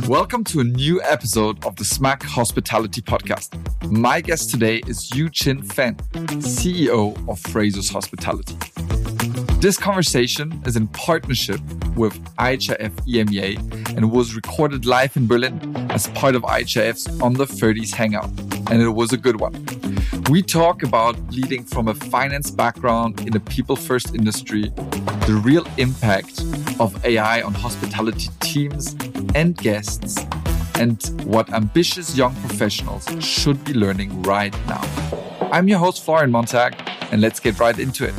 Welcome to a new episode of the SMAC Hospitality Podcast. My guest today is Yu Chin Fan, CEO of Frasers Hospitality. This conversation is in partnership with IHIF EMEA and was recorded live in Berlin as part of IHIF's Under 30s Hangout, and it was a good one. We talk about leading from a finance background in a people-first industry, the real impact of AI on hospitality teams and guests, and what ambitious young professionals should be learning right now. I'm your host, Florian Montag, and let's get right into it.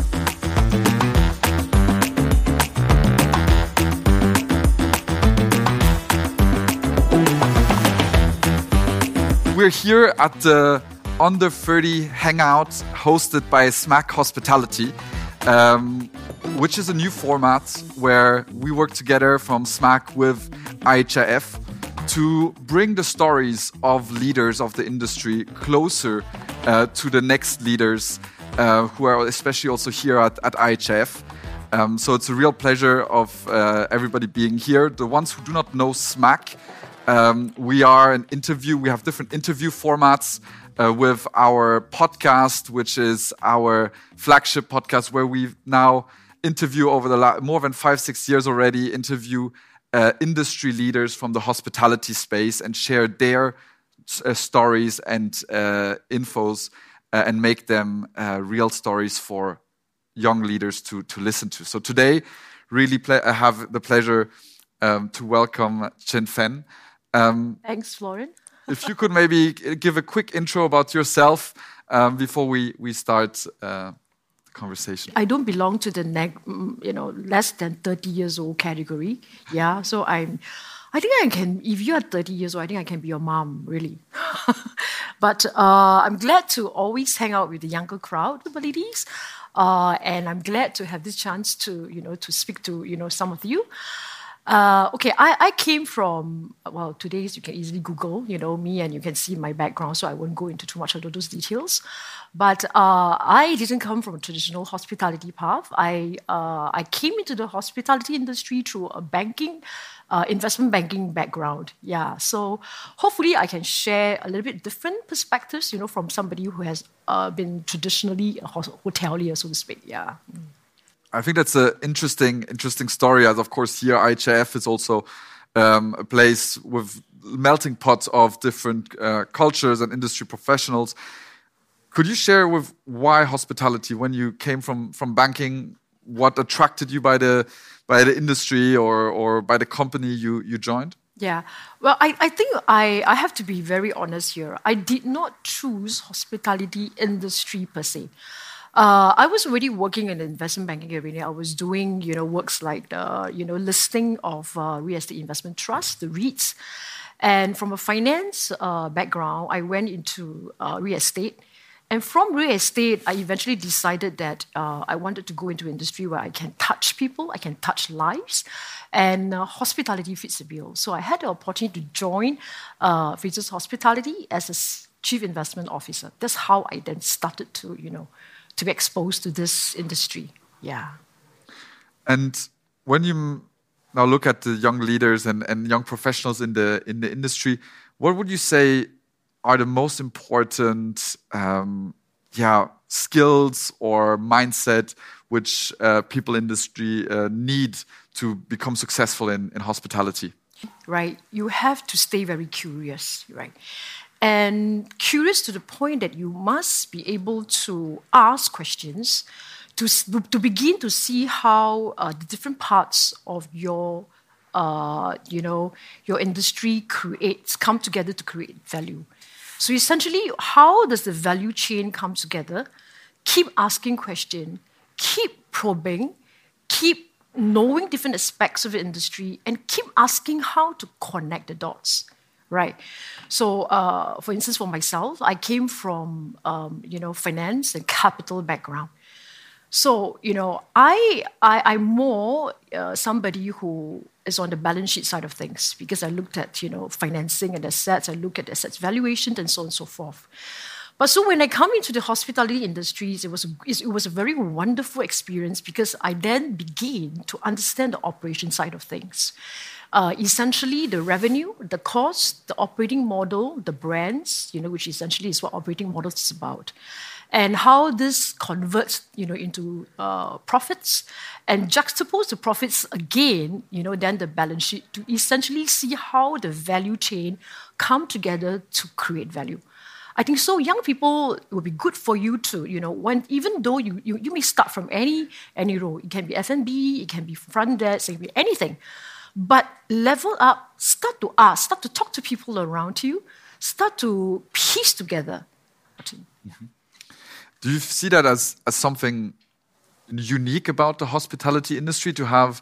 We're here at the Under 30 Hangout hosted by SMAC Hospitality, which is a new format where we work together from SMAC with IHIF to bring the stories of leaders of the industry closer to the next leaders who are especially also here at IHIF. So it's a real pleasure of everybody being here. The ones who do not know SMAC, we have different interview formats with our podcast, which is our flagship podcast, where we now interview over the more than 5-6 years already, interview industry leaders from the hospitality space and share their stories and infos and make them real stories for young leaders to listen to. So today, really I have the pleasure to welcome Chin Fan. Thanks, Florian. If you could maybe give a quick intro about yourself before we start the conversation. I don't belong to the less than 30 years old category. Yeah, so I think I can. If you are 30 years old, I think I can be your mom, really. But I'm glad to always hang out with the younger crowd, the ladies, and I'm glad to have this chance to speak to some of you. I came from, today you can easily Google, me, and you can see my background, so I won't go into too much of those details. But I didn't come from a traditional hospitality path. I came into the hospitality industry through a investment banking background. Yeah, so hopefully I can share a little bit different perspectives, from somebody who has been traditionally a hotelier, so to speak. Yeah. I think that's an interesting story. As of course, here IHIF is also a place with melting pot of different cultures and industry professionals. Could you share with why hospitality? When you came from banking, what attracted you by the industry or by the company you joined? Yeah, well, I think I have to be very honest here. I did not choose hospitality industry per se. I was already working in the investment banking arena. I was doing, works like the, listing of real estate investment trusts, the REITs. And from a finance background, I went into real estate. And from real estate, I eventually decided that I wanted to go into an industry where I can touch people, I can touch lives, and hospitality fits the bill. So I had the opportunity to join Frasers Hospitality as a chief investment officer. That's how I then started to be exposed to this industry. Yeah. And when you now look at the young leaders and young professionals in the industry, what would you say are the most important skills or mindset which people in industry need to become successful in hospitality? Right. You have to stay very curious, right? And curious to the point that you must be able to ask questions to begin to see how the different parts of your industry come together to create value. So essentially, how does the value chain come together? Keep asking questions, keep probing, keep knowing different aspects of the industry, and keep asking how to connect the dots. Right. So, for instance, for myself, I came from, finance and capital background. So, I'm more somebody who is on the balance sheet side of things because I looked at, financing and assets, I look at assets valuation and so on and so forth. But so when I come into the hospitality industries, it was a very wonderful experience because I then began to understand the operation side of things. essentially the revenue, the cost, the operating model, the brands, which essentially is what operating model is about, and how this converts, into profits, and juxtapose the profits again, then the balance sheet to essentially see how the value chain come together to create value. I think so. Young people, it would be good for you to, even though you may start from any role, it can be F&B, it can be front desk, it can be anything, but level up, start to ask, start to talk to people around you, start to piece together. Mm-hmm. Do you see that as something unique about the hospitality industry to have,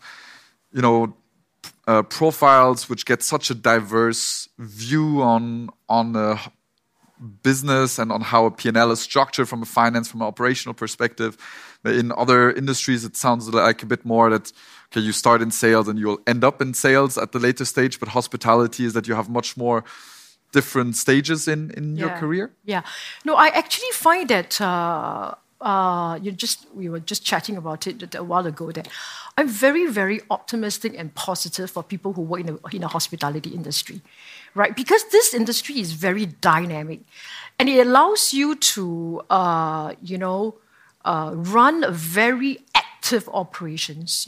profiles which get such a diverse view on business and on how a P&L is structured from a finance, from an operational perspective? In other industries, it sounds like a bit more that, okay, you start in sales and you'll end up in sales at the later stage, but hospitality is that you have much more different stages in your career? Yeah. No, I actually find that we were just chatting about it a while ago, that I'm very, very optimistic and positive for people who work in the hospitality industry, right? Because this industry is very dynamic, and it allows you to, run a very active operations,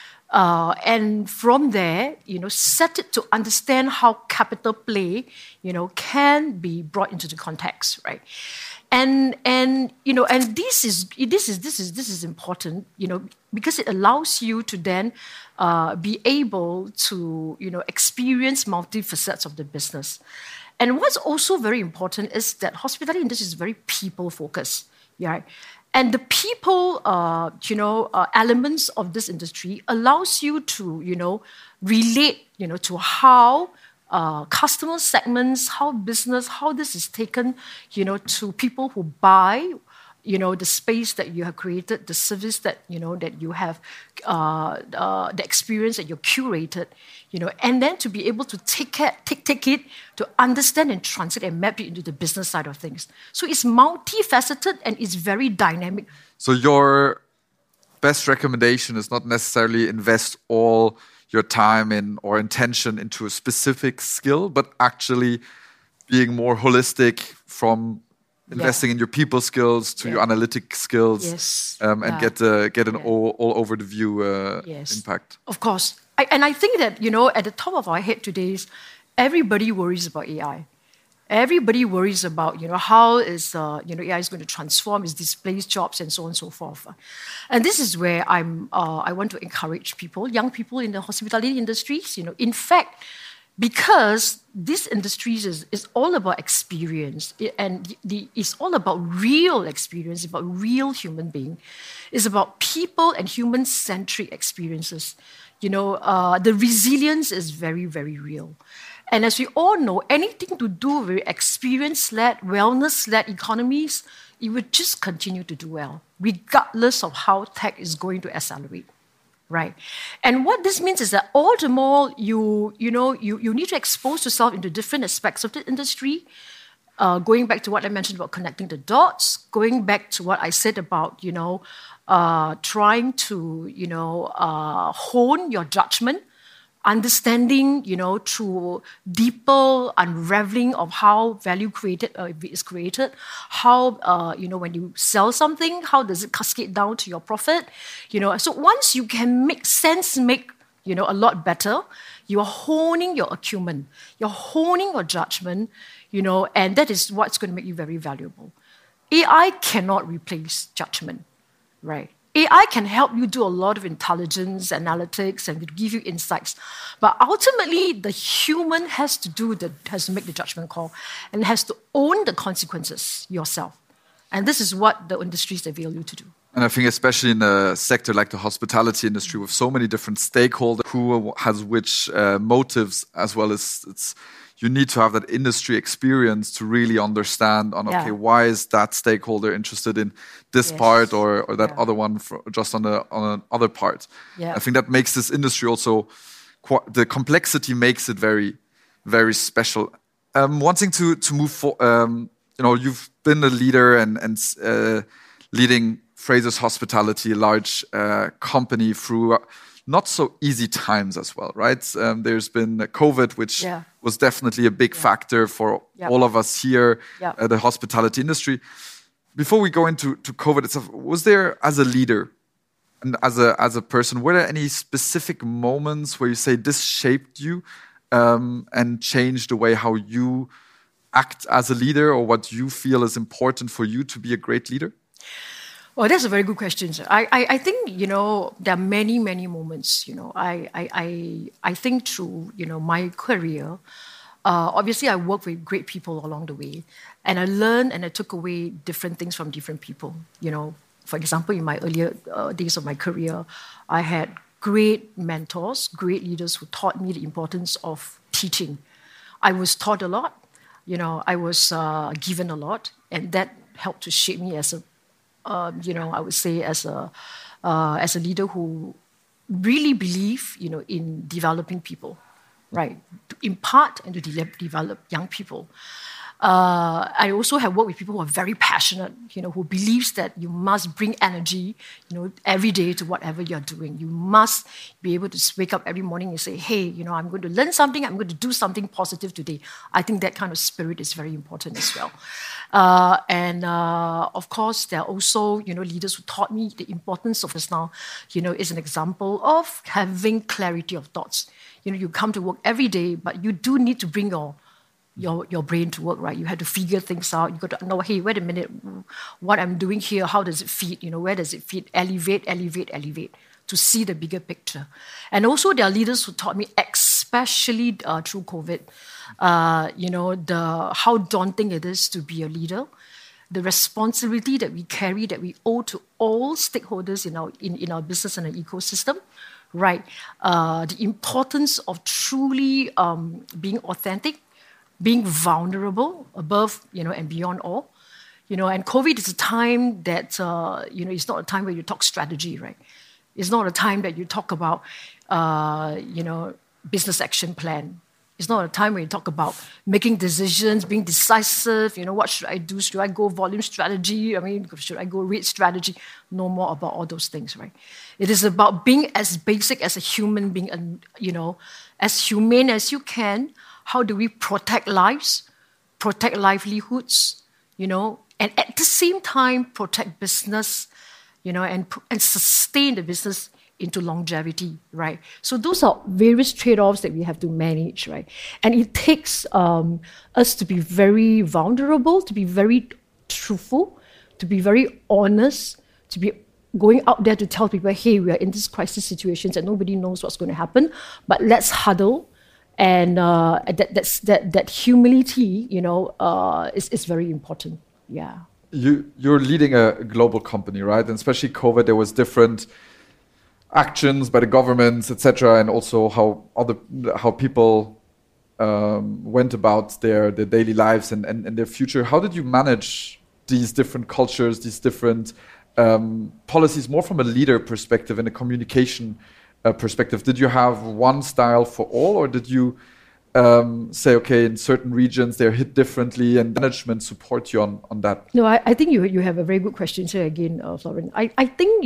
and from there, set it to understand how capital play, can be brought into the context, right? And this is important, because it allows you to then be able to, experience multi-facets of the business. And what's also very important is that hospitality industry is very people-focused, right? And the people, elements of this industry allows you to, relate, to how customer segments, how business, how this is taken, to people who buy, the space that you have created, the service that, that you have, the experience that you curated, and then to be able to take it, to understand and translate and map it into the business side of things. So it's multifaceted and it's very dynamic. So your best recommendation is not necessarily invest all your time in or intention into a specific skill, but actually being more holistic from investing in your people skills to your analytic skills, and get an all over the view impact. Of course. I think that, at the top of our head today is everybody worries about AI. Everybody worries about, how is, AI is going to transform, is displace jobs, and so on and so forth. And this is where I want to encourage people, young people in the hospitality industries, in fact, because this industry is all about experience, and it's all about real experience, about real human being. It's about people and human-centric experiences. The resilience is very, very real. And as we all know, anything to do with experience-led, wellness-led economies, it would just continue to do well, regardless of how tech is going to accelerate, right? And what this means is that all the more you need to expose yourself into different aspects of the industry, going back to what I mentioned about connecting the dots, going back to what I said about, trying to, hone your judgment, understanding, through deeper unraveling of how value is created, how, when you sell something, how does it cascade down to your profit? So once you can make sense, a lot better, you're honing your acumen, you're honing your judgment, and that is what's going to make you very valuable. AI cannot replace judgment, right? AI can help you do a lot of intelligence, analytics, and give you insights. But ultimately, the human has to make the judgment call and has to own the consequences yourself. And this is what the industries avail you to do. And I think especially in a sector like the hospitality industry with so many different stakeholders, who has which motives, as well as you need to have that industry experience to really understand okay, why is that stakeholder interested in this part or that other one just on another part. I think that makes this industry also, the complexity makes it very, very special. Wanting to move forward, you've been a leader and leading Frasers Hospitality, a large company, through not so easy times as well, right? There's been COVID, which was definitely a big factor for all of us here, the hospitality industry. Before we go into COVID itself, was there, as a leader and as a person, were there any specific moments where you say this shaped you and changed the way how you act as a leader, or what you feel is important for you to be a great leader? Well, that's a very good question, sir. I think, there are many, many moments, I think through, my career, obviously I worked with great people along the way, and I learned and I took away different things from different people. For example, in my earlier days of my career, I had great mentors, great leaders who taught me the importance of teaching. I was taught a lot, I was given a lot, and that helped to shape me as a I would say as a leader who really believe, in developing people, right? To impart and to develop young people. I also have worked with people who are very passionate, who believes that you must bring energy, every day to whatever you're doing. You must be able to wake up every morning and say, hey, I'm going to learn something, I'm going to do something positive today. I think that kind of spirit is very important as well. And of course, there are also, leaders who taught me the importance of this now, is an example of having clarity of thoughts. You come to work every day, but you do need to bring your brain to work, right? You have to figure things out. You got to know, hey, wait a minute, what I'm doing here, how does it fit? Where does it fit? Elevate to see the bigger picture. And also there are leaders who taught me, especially through COVID, how daunting it is to be a leader, the responsibility that we carry, that we owe to all stakeholders in our business and our ecosystem, right? The importance of truly being authentic, being vulnerable above, and beyond all. And COVID is a time that, it's not a time where you talk strategy, right? It's not a time that you talk about, business action plan. It's not a time where you talk about making decisions, being decisive, what should I do? Should I go volume strategy? Should I go rate strategy? No more about all those things, right? It is about being as basic as a human being, as humane as you can. How do we protect lives, protect livelihoods, and at the same time protect business, and sustain the business into longevity, right? So those are various trade-offs that we have to manage, right? And it takes us to be very vulnerable, to be very truthful, to be very honest, to be going out there to tell people, hey, we are in this crisis situations and nobody knows what's going to happen, but let's huddle. And that humility, is very important. Yeah. You're leading a global company, right? And especially COVID, there was different actions by the governments, etc., and also how people went about their daily lives and their future. How did you manage these different cultures, these different policies, more from a leader perspective and a communication perspective? Did you have one style for all, or did you say, okay, in certain regions they're hit differently, and management support you on that? No, I think you have a very good question here again, Florian. I think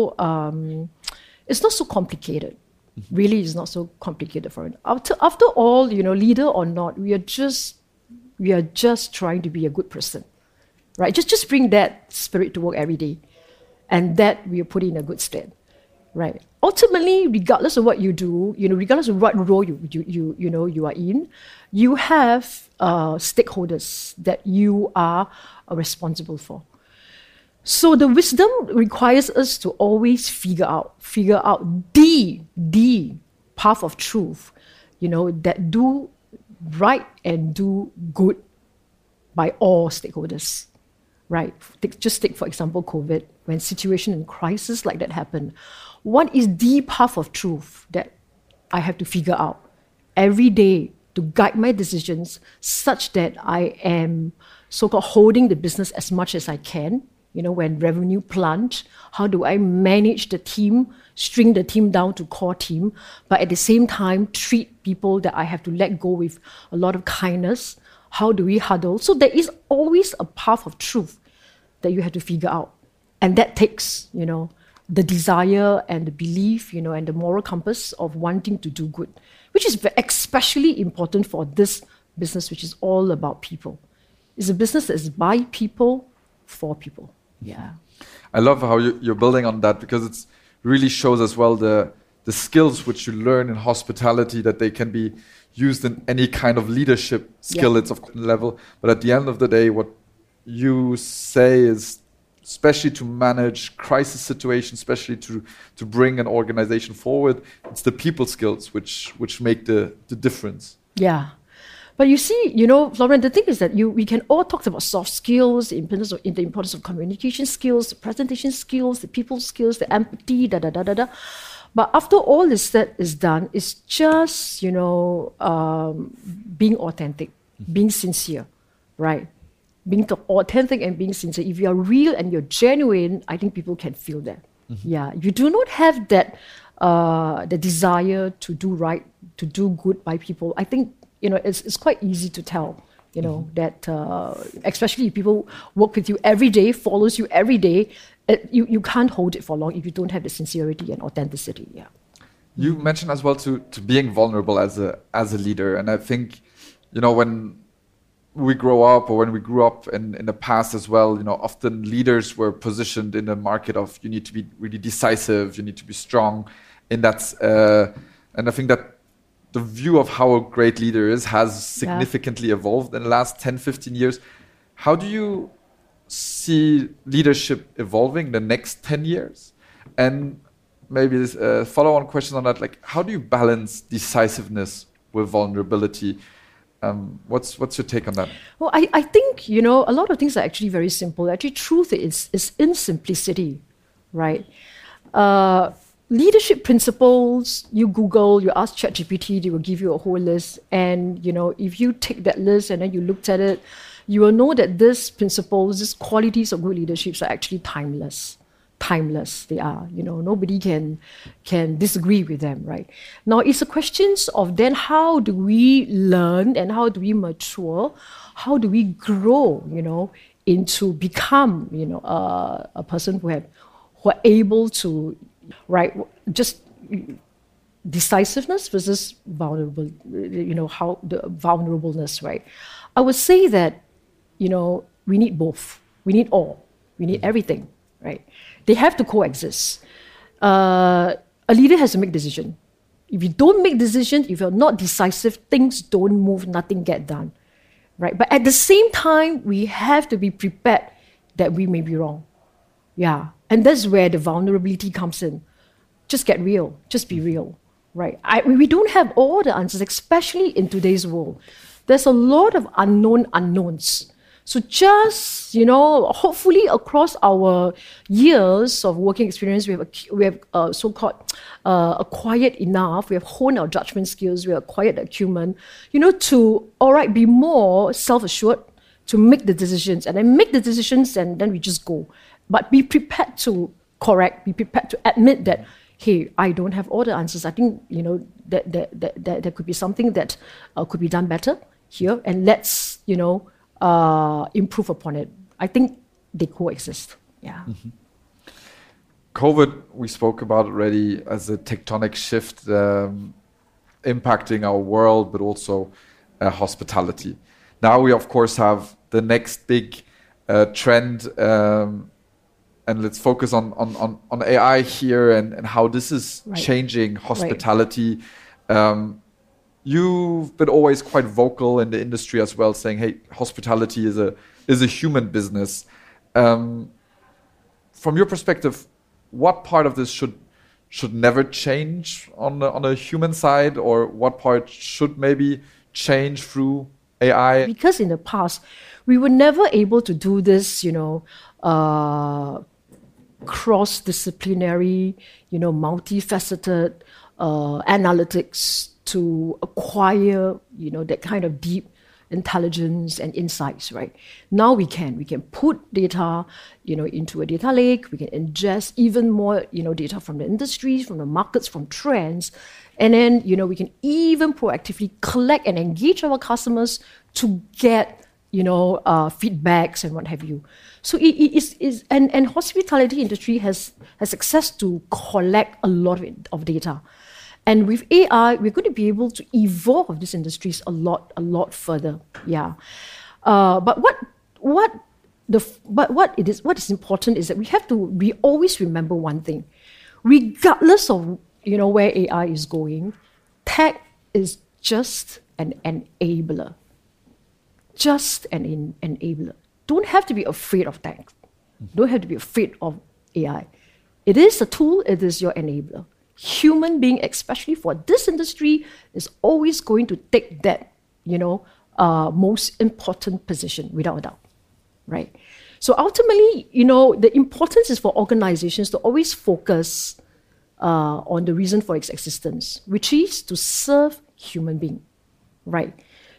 it's not so complicated. Mm-hmm. Really, it's not so complicated, Florian. After all, leader or not, we are just trying to be a good person, right? Just bring that spirit to work every day, and that we are put in a good stead. Right. Ultimately, regardless of what you do, regardless of what role you are in, you have stakeholders that you are responsible for. So the wisdom requires us to always figure out the path of truth, that do right and do good by all stakeholders. Right. Just take, for example, COVID, when situation and crisis like that happen. What is the path of truth that I have to figure out every day to guide my decisions such that I am so-called holding the business as much as I can? When revenue plunge, how do I manage the team, string the team down to core team, but at the same time treat people that I have to let go with a lot of kindness? How do we huddle? So there is always a path of truth that you have to figure out. And that takes, the desire and the belief, and the moral compass of wanting to do good, which is especially important for this business, which is all about people. It's a business that is by people, for people. Yeah. I love how you're building on that, because it really shows as well the skills which you learn in hospitality, that they can be used in any kind of leadership skill. It's of level, but at the end of the day, what you say is, especially to manage crisis situations, especially to bring an organization forward, it's the people skills which make the difference. Yeah. But you see, Florian, the thing is that we can all talk about soft skills, the importance of communication skills, the presentation skills, the people skills, the empathy, da-da-da-da-da. But after all is said is done, it's just, being authentic, being sincere, right? Being authentic and being sincere. If you are real and you're genuine, I think people can feel that. Mm-hmm. Yeah. If you do not have that, the desire to do right, to do good by people, I think, it's quite easy to tell, that especially if people work with you every day, follows you every day, you can't hold it for long if you don't have the sincerity and authenticity. Yeah. You mentioned as well to being vulnerable as a leader, and I think, when we grow up, or when we grew up in the past as well, often leaders were positioned in the market of, you need to be really decisive, you need to be strong in that, and I think that the view of how a great leader is has significantly evolved in the last 10, 15 years. How do you see leadership evolving the next 10 years? And maybe this follow-on question on that, like, how do you balance decisiveness with vulnerability? What's your take on that? Well, I think, a lot of things are actually very simple. Actually, truth is in simplicity, right? Leadership principles, you Google, you ask ChatGPT, they will give you a whole list. And, if you take that list and then you looked at it, you will know that these principles, these qualities of good leadership are actually timeless. Timeless, they are. Nobody can disagree with them, right? Now, it's a question of then how do we learn and how do we mature? How do we grow, into become, a person who are able to, right, just decisiveness versus vulnerable, how the vulnerableness, right? I would say that, we need both. We need all. We need everything, right? They have to coexist. A leader has to make decision. If you don't make decisions, if you're not decisive, things don't move, nothing get done, right? But at the same time, we have to be prepared that we may be wrong. Yeah, and that's where the vulnerability comes in. Just get real. Just be real, right? We don't have all the answers, especially in today's world. There's a lot of unknowns. So just, hopefully across our years of working experience, we have so-called acquired enough, we have honed our judgment skills, we have acquired the acumen, to, be more self-assured, to make the decisions, and then make the decisions and then we just go. But be prepared to correct, be prepared to admit that, hey, I don't have all the answers. I think, that there could be something that could be done better here, and let's, improve upon it. I think they coexist. Yeah. Mm-hmm. COVID, we spoke about already as a tectonic shift impacting our world, but also hospitality. Now we, of course, have the next big trend, and let's focus on AI here and how this is changing hospitality. Right. You've been always quite vocal in the industry as well, saying, "Hey, hospitality is a human business." From your perspective, what part of this should never change on a human side, or what part should maybe change through AI? Because in the past, we were never able to do this, cross-disciplinary, multifaceted analytics to acquire, that kind of deep intelligence and insights, right? Now we can put data, into a data lake. We can ingest even more, data from the industries, from the markets, from trends. And then, we can even proactively collect and engage our customers to get, feedbacks and what have you. So it is and hospitality industry has access to collect a lot of data. And with AI, we're going to be able to evolve these industries a lot further. Yeah. But what is important is that we always remember one thing. Regardless of where AI is going, tech is just an enabler. Just an enabler. Don't have to be afraid of tech. Don't have to be afraid of AI. It is a tool, it is your enabler. Human being, especially for this industry, is always going to take that, most important position, without a doubt, right? So ultimately, the importance is for organizations to always focus on the reason for its existence, which is to serve human being, right?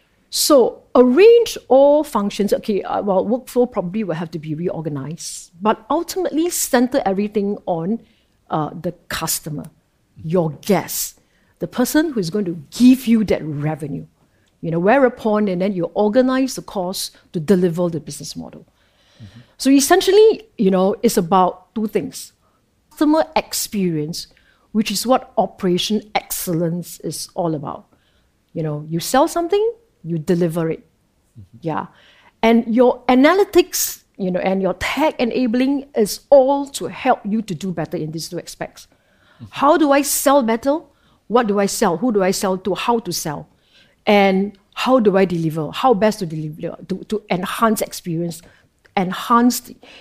So arrange all functions. Okay, workflow probably will have to be reorganized, but ultimately center everything on the customer, your guest, the person who is going to give you that revenue. Whereupon, and then you organize the cost to deliver the business model. Mm-hmm. So essentially, it's about two things. Customer experience, which is what operation excellence is all about. You sell something, you deliver it. Mm-hmm. Yeah. And your analytics, and your tech enabling is all to help you to do better in these two aspects. Mm-hmm. How do I sell better? What do I sell? Who do I sell to? How to sell? And how do I deliver? How best to deliver to enhance experience, enhance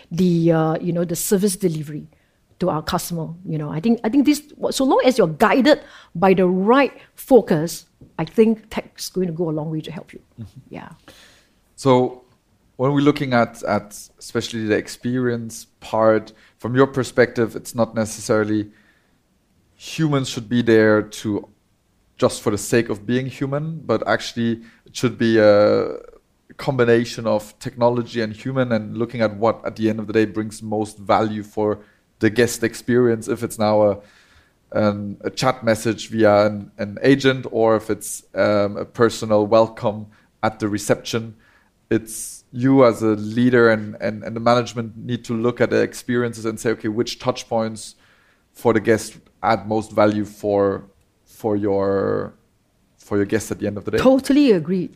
the service delivery to our customer. I think this, so long as you're guided by the right focus, I think tech is going to go a long way to help you. Mm-hmm. Yeah. So when we're looking at especially the experience part, from your perspective, it's not necessarily humans should be there to just for the sake of being human, but actually it should be a combination of technology and human, and looking at what at the end of the day brings most value for the guest experience, if it's now a chat message via an agent, or if it's a personal welcome at the reception. It's you as a leader and the management need to look at the experiences and say, okay, which touch points for the guest add most value for your guests at the end of the day. Totally agree.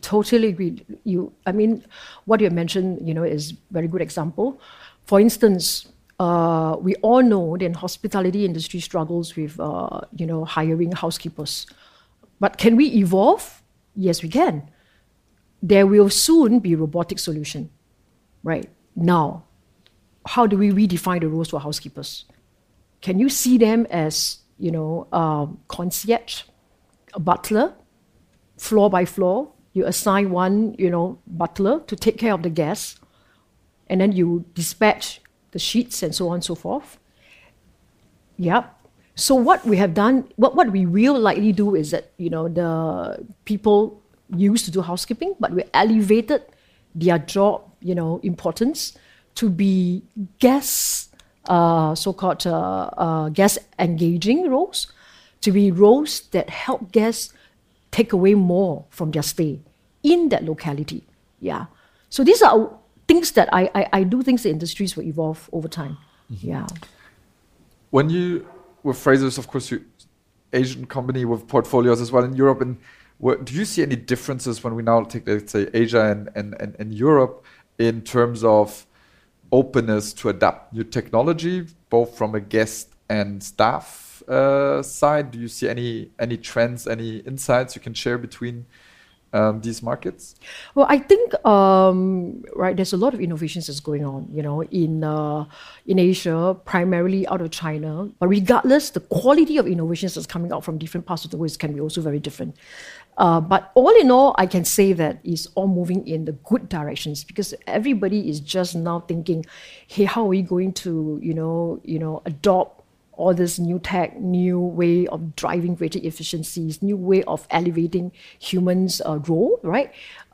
What you mentioned, is a very good example. For instance, we all know the hospitality industry struggles with, hiring housekeepers. But can we evolve? Yes, we can. There will soon be robotic solution, right? Now, how do we redefine the roles for housekeepers? Can you see them as, concierge, a butler, floor by floor? You assign one, butler to take care of the guests, and then you dispatch the sheets and so on and so forth. Yep. So what we have done, what we will likely do is that, the people used to do housekeeping, but we elevated their job, importance to be guest, so-called guest engaging roles, to be roles that help guests take away more from their stay in that locality. Yeah. So these are things that I do think the industries will evolve over time. Mm-hmm. Yeah. When you with Frasers, of course, you Asian company with portfolios as well in Europe, and do you see any differences when we now take, let's say, Asia and Europe in terms of openness to adapt new technology, both from a guest and staff side? Do you see any trends, any insights you can share between these markets? Well, I think there's a lot of innovations that's going on, in Asia, primarily out of China. But regardless, the quality of innovations that's coming out from different parts of the world can be also very different. But all in all, I can say that it's all moving in the good directions, because everybody is just now thinking, hey, how are we going to, adopt all this new tech, new way of driving greater efficiencies, new way of elevating humans' role, right?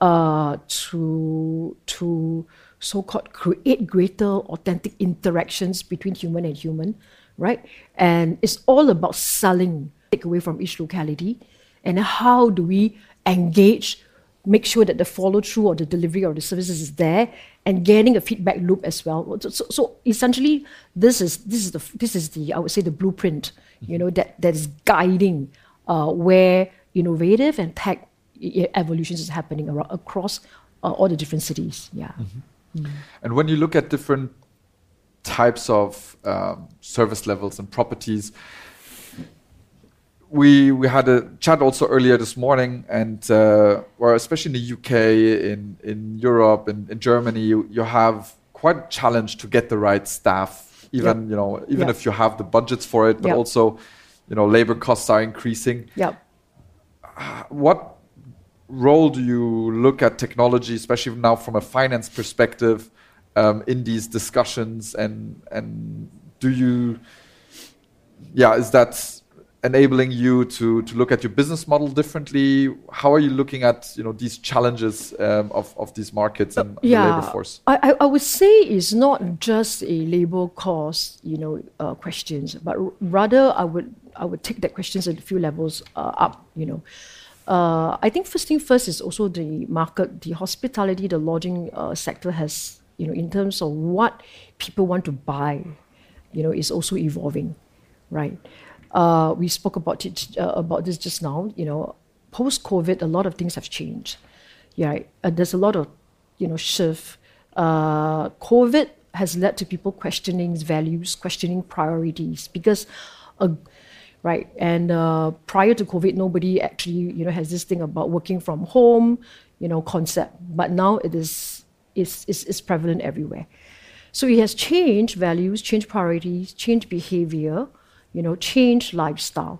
To so-called create greater authentic interactions between human and human, right? And it's all about selling, take away from each locality, and how do we engage make sure that the follow through or the delivery of the services is there, and getting a feedback loop as well. So essentially, this is the I would say the blueprint, that is guiding where innovative and tech evolutions is happening across all the different cities. Yeah. And when you look at different types of service levels and properties, we had a chat also earlier this morning, and where especially in the UK, in Europe, in Germany, you have quite a challenge to get the right staff, even if you have the budgets for it, but also labor costs are increasing. What role do you look at technology, especially now from a finance perspective, in these discussions, and do you is that enabling you to look at your business model differently? How are you looking at these challenges of these markets and the labor force? I would say it's not just a labor cost questions, but rather I would take that questions at a few levels up. I think first thing first is also the market, the hospitality, the lodging sector has in terms of what people want to buy, is also evolving, right? We spoke about this just now. Post-COVID, a lot of things have changed. There's a lot of shift. COVID has led to people questioning values, questioning priorities, because right, and prior to COVID, nobody actually has this thing about working from home concept, but now it's prevalent everywhere. So it has changed values, changed priorities, changed behavior, change lifestyle.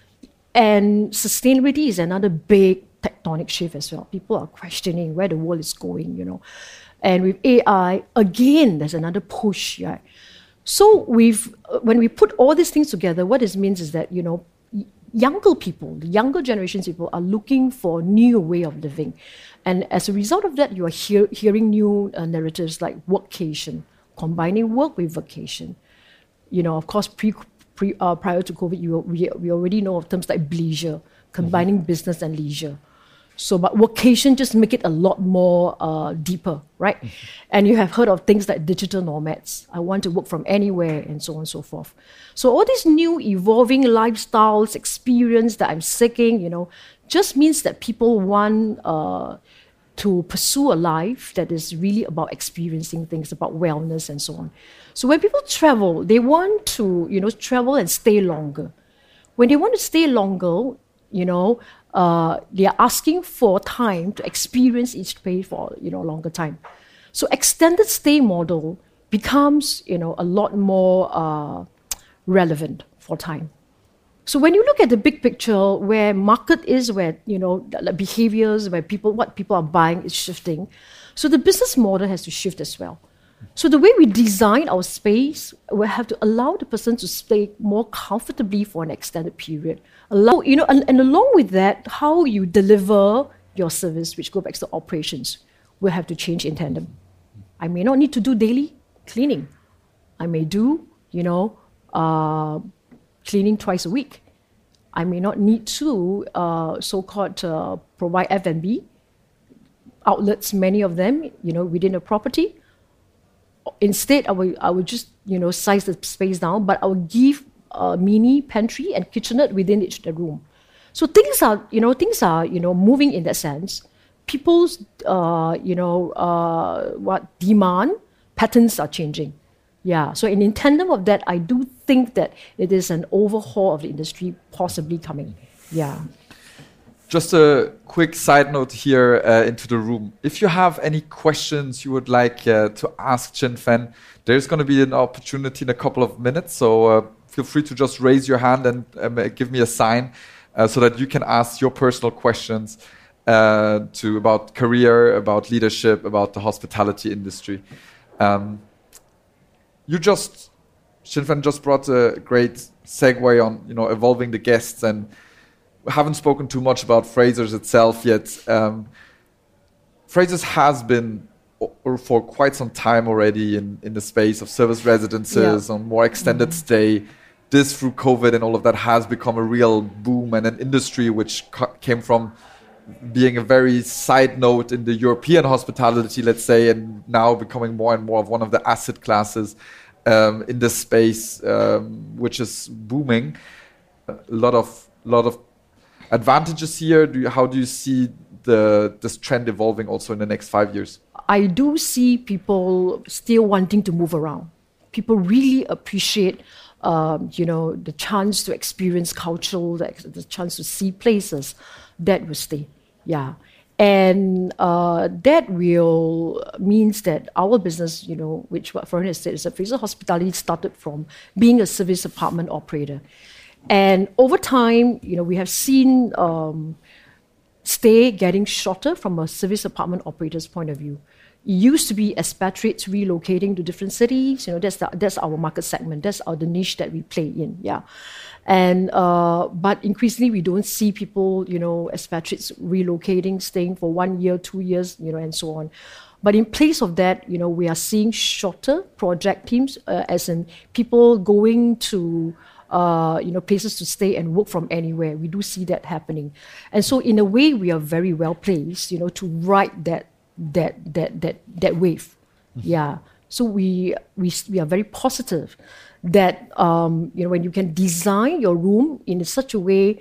And sustainability is another big tectonic shift as well. People are questioning where the world is going, And with AI, again, there's another push, right? So when we put all these things together, what this means is that, younger people, the younger generations people are looking for a new way of living. And as a result of that, you are hearing new narratives like workcation, combining work with vacation. Of course, prior to COVID, we already know of terms like bleisure, combining business and leisure. So, but vocation just make it a lot more deeper, right? And you have heard of things like digital nomads. I want to work from anywhere, and so on and so forth. So all these new evolving lifestyles, experience that I'm seeking, just means that people want to pursue a life that is really about experiencing things, about wellness and so on. So when people travel, they want to, travel and stay longer. When they want to stay longer, they are asking for time to experience each place for longer time. So extended stay model becomes a lot more relevant for time. So when you look at the big picture, where market is, where behaviors, where what people are buying is shifting, so the business model has to shift as well. So the way we design our space, we have to allow the person to stay more comfortably for an extended period. And along with that, how you deliver your service, which go back to operations, will have to change in tandem. I may not need to do daily cleaning. I may do, cleaning twice a week. I may not need to so-called provide F&B outlets, many of them, within a property. Instead, I would just size the space down, but I will give a mini pantry and kitchenette within each room. So things are moving in that sense. People's demand patterns are changing. Yeah. So in tandem of that, I do think that it is an overhaul of the industry possibly coming. Yeah. Just a quick side note here into the room. If you have any questions you would like to ask Chin Fen, there's going to be an opportunity in a couple of minutes. So feel free to just raise your hand and give me a sign so that you can ask your personal questions about career, about leadership, about the hospitality industry. Chin Fen just brought a great segue on evolving the guests, and haven't spoken too much about Frasers itself yet. Frasers has been for quite some time already in the space of service residences, on more extended stay. This through COVID and all of that has become a real boom and an industry which came from being a very side note in the European hospitality, let's say, and now becoming more and more of one of the asset classes in this space, which is booming. A lot of advantages here. How do you see this trend evolving also in the next 5 years? I do see people still wanting to move around. People really appreciate, the chance to experience cultural, the chance to see places. That will stay, yeah. And that will means that our business, which what Florian has said, is that Frasers Hospitality started from being a service apartment operator. And over time, we have seen stay getting shorter from a service apartment operator's point of view. It used to be expatriates relocating to different cities. That's our market segment. That's the niche that we play in. Yeah, and but increasingly we don't see people, expatriates relocating, staying for 1 year, 2 years, and so on. But in place of that, we are seeing shorter project teams, as in people going to places to stay and work from anywhere. We do see that happening, and so in a way we are very well placed, to ride that wave. Yeah. So we are very positive that when you can design your room in such a way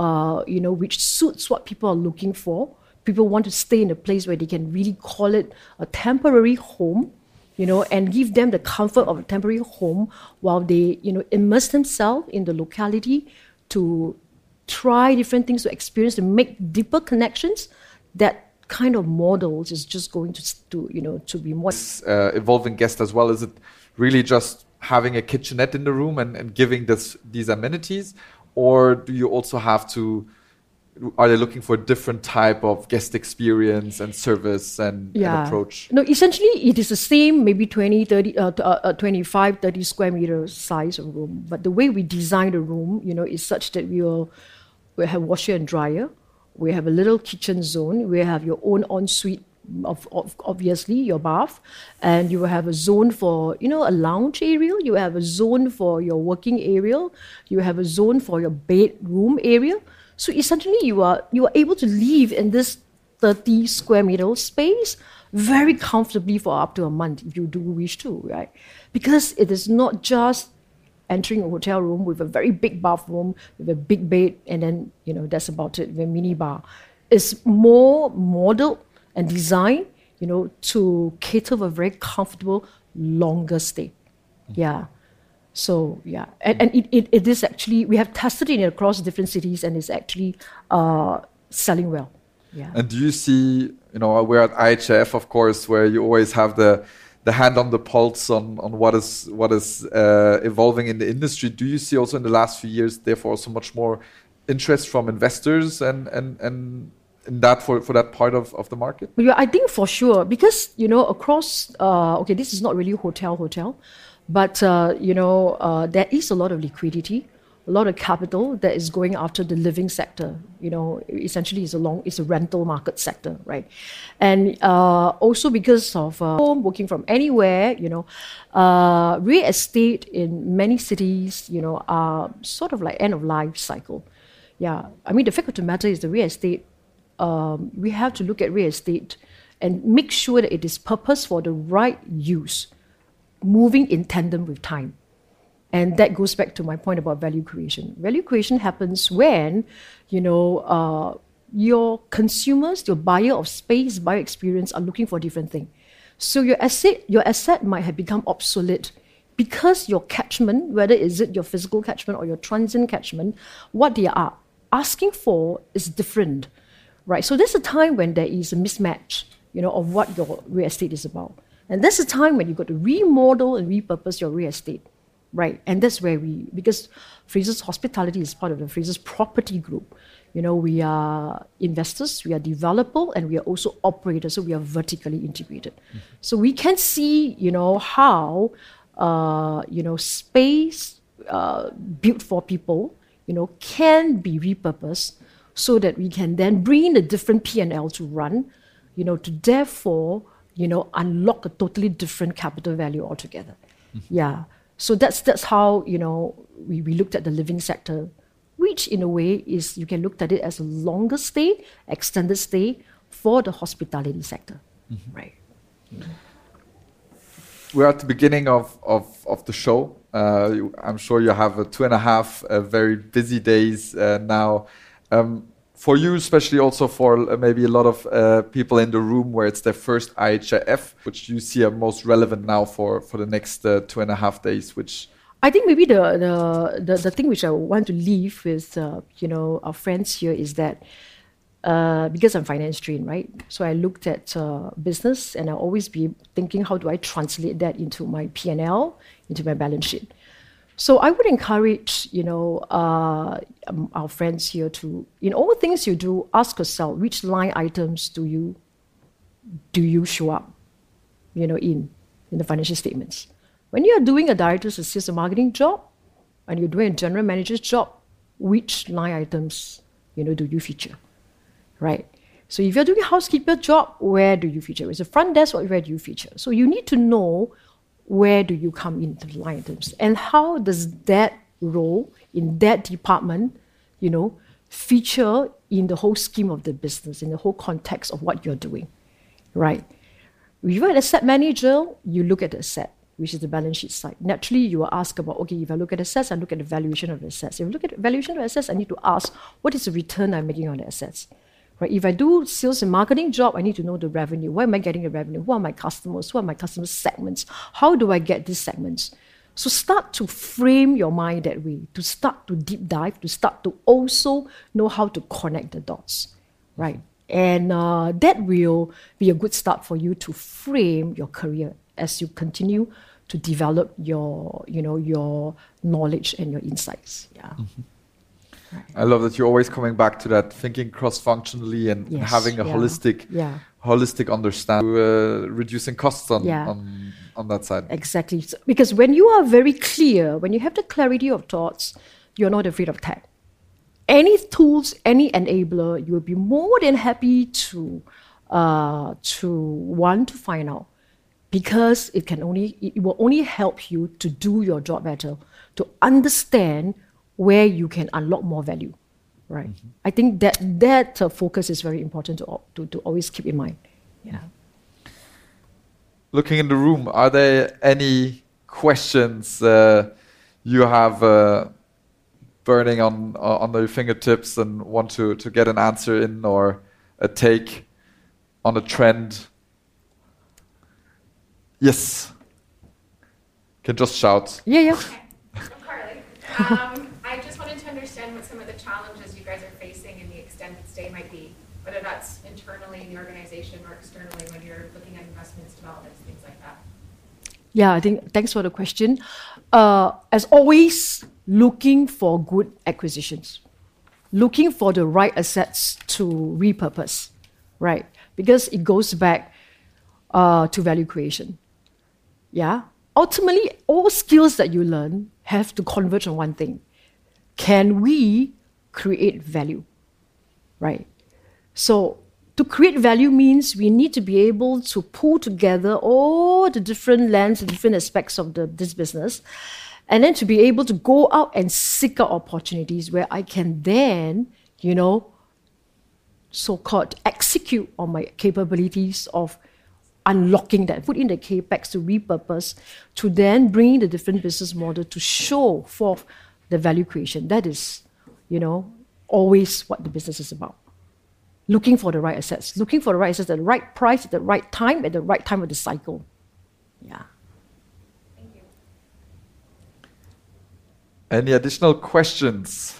which suits what people are looking for. People want to stay in a place where they can really call it a temporary home, and give them the comfort of a temporary home while they, immerse themselves in the locality to try different things, to experience, to make deeper connections. That kind of models is just going to be more evolving guest as well. Is it really just having a kitchenette in the room and giving these amenities, or do you also have to? Are they looking for a different type of guest experience and service and approach? No, essentially it is the same, maybe 20, 30, 25, 30 square meter size of room. But the way we design the room, is such that we'll have washer and dryer. We have a little kitchen zone. We have your own ensuite, of obviously your bath, and you will have a zone for a lounge area. You have a zone for your working area. You have a zone for your bedroom area. So essentially, you are able to live in this 30 square meter space very comfortably for up to a month if you do wish to, right? Because it is not just entering a hotel room with a very big bathroom, with a big bed, and then that's about it, with a mini bar. It's more modeled and designed, to cater for a very comfortable, longer stay. Yeah. So yeah, and it is actually, we have tested it across different cities, and it's actually selling well. Yeah. And do you see, we're at IHF, of course, where you always have the hand on the pulse on what is evolving in the industry. Do you see also in the last few years, therefore, also much more interest from investors and in that for that part of the market? Yeah, I think for sure, because across this is not really hotel. But there is a lot of liquidity, a lot of capital that is going after the living sector. Essentially, it's a rental market sector, right? And also because of home working from anywhere, real estate in many cities, are sort of like end of life cycle. Yeah, I mean the fact of the matter is the real estate. We have to look at real estate and make sure that it is purposed for the right use, moving in tandem with time. And that goes back to my point about value creation. Value creation happens when, your consumers, your buyer of space, buyer experience are looking for different things. So your asset might have become obsolete because your catchment, whether is it your physical catchment or your transient catchment, what they are asking for is different, right? So there's a time when there is a mismatch, of what your real estate is about. And that's a time when you've got to remodel and repurpose your real estate, right? And that's where because Frasers Hospitality is part of the Frasers Property Group. We are investors, we are developer, and we are also operators, so we are vertically integrated. Mm-hmm. So we can see, how, space built for people, can be repurposed so that we can then bring in a different P&L to run, to therefore, unlock a totally different capital value altogether. Mm-hmm. Yeah. So that's how, we looked at the living sector which in a way is, you can look at it as a longer stay, extended stay for the hospitality sector, right? We're at the beginning of the show. I'm sure you have 2.5 very busy days now. For you, especially also for maybe a lot of people in the room where it's their first IHIF, which you see are most relevant now for the next 2.5 days, which... I think maybe the thing which I want to leave with our friends here is that because I'm finance trained, right? So I looked at business, and I'll always be thinking, how do I translate that into my P&L, into my balance sheet? So I would encourage, our friends here to, in all things you do, ask yourself, which line items do you show up, in the financial statements? When you are doing a director's or sales and marketing job, and you're doing a general manager's job, which line items, do you feature, right? So if you're doing a housekeeper job, where do you feature? It's a front desk, or where do you feature? So you need to know where do you come into the line items, and how does that role in that department, feature in the whole scheme of the business, in the whole context of what you're doing, right? If you're an asset manager, you look at the asset, which is the balance sheet side. Naturally, you will ask about, okay, if I look at assets, I look at the valuation of the assets. If I look at the valuation of assets, I need to ask, what is the return I'm making on the assets? Right? If I do sales and marketing job, I need to know the revenue. Where am I getting the revenue? Who are my customers? Who are my customer segments? How do I get these segments? So start to frame your mind that way, to start to deep dive, to start to also know how to connect the dots, right? And that will be a good start for you to frame your career as you continue to develop your knowledge and your insights. Yeah. Mm-hmm. Right. I love that you're always coming back to that, thinking cross-functionally and having a holistic understanding, reducing costs on that side. Exactly. So, because when you are very clear, when you have the clarity of thoughts, you're not afraid of tech. Any tools, any enabler, you will be more than happy to want to find out, because it will only help you to do your job better, to understand where you can unlock more value, right? Mm-hmm. I think that focus is very important to always keep in mind. Yeah. Looking in the room, are there any questions you have burning on your fingertips and want to get an answer in, or a take on a trend? Yes. Can just shout. Yeah. Okay. I'm Carly. I just wanted to understand what some of the challenges you guys are facing in the extended stay might be, whether that's internally in the organization or externally when you're looking at investments, developments, things like that. Yeah, I think, thanks for the question. As always, looking for good acquisitions, looking for the right assets to repurpose, right? Because it goes back to value creation. Yeah. Ultimately, all skills that you learn have to converge on one thing. Can we create value, right? So to create value means we need to be able to pull together all the different lens and different aspects of this business, and then to be able to go out and seek out opportunities where I can then, so-called execute on my capabilities of unlocking that, put in the capex to repurpose, to then bring the different business model to show forth the value creation. That is, always what the business is about. Looking for the right assets, at the right price, at the right time of the cycle. Yeah. Thank you. Any additional questions?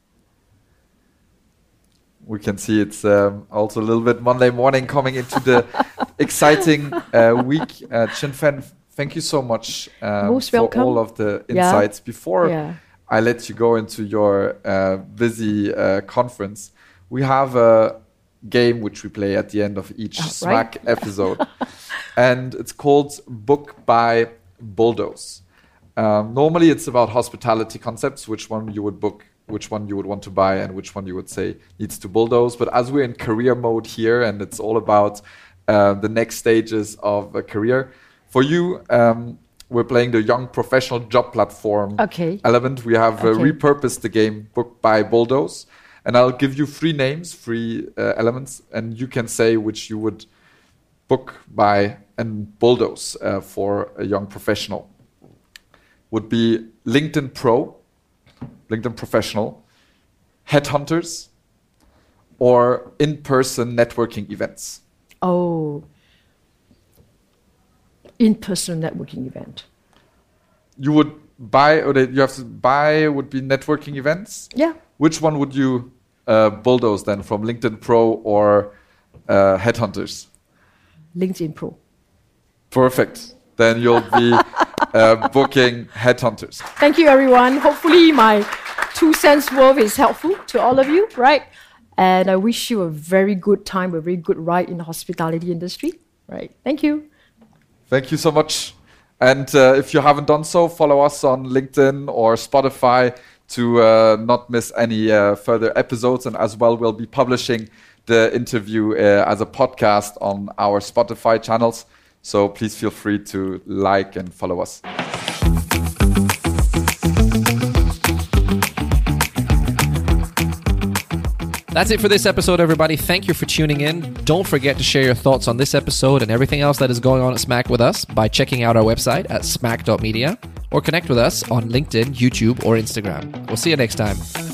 We can see it's also a little bit Monday morning coming into the exciting week. Chin Fen, thank you so much for all of the insights. Before I let you go into your busy conference, we have a game which we play at the end of each SMAC episode. And it's called Book by Bulldoze. Normally it's about hospitality concepts, which one you would book, which one you would want to buy, and which one you would say needs to bulldoze. But as we're in career mode here, and it's all about the next stages of a career, for you, we're playing the young professional job platform element. We have repurposed the game Book by Bulldoze. And I'll give you 3 names, 3 elements, and you can say which you would book by and bulldoze for a young professional. Would be LinkedIn Pro, LinkedIn Professional, headhunters, or in-person networking events. Oh, in-person networking event. You would buy, or you have to buy would be networking events? Yeah. Which one would you bulldoze then, from LinkedIn Pro or headhunters? LinkedIn Pro. Perfect. Then you'll be booking headhunters. Thank you, everyone. Hopefully my 2 cents worth is helpful to all of you, right? And I wish you a very good time, a very good ride in the hospitality industry, right? Thank you. Thank you so much. And if you haven't done so, follow us on LinkedIn or Spotify to not miss any further episodes. And as well, we'll be publishing the interview as a podcast on our Spotify channels. So please feel free to like and follow us. That's it for this episode, everybody. Thank you for tuning in. Don't forget to share your thoughts on this episode and everything else that is going on at Smack with us by checking out our website at smack.media or connect with us on LinkedIn, YouTube, or Instagram. We'll see you next time.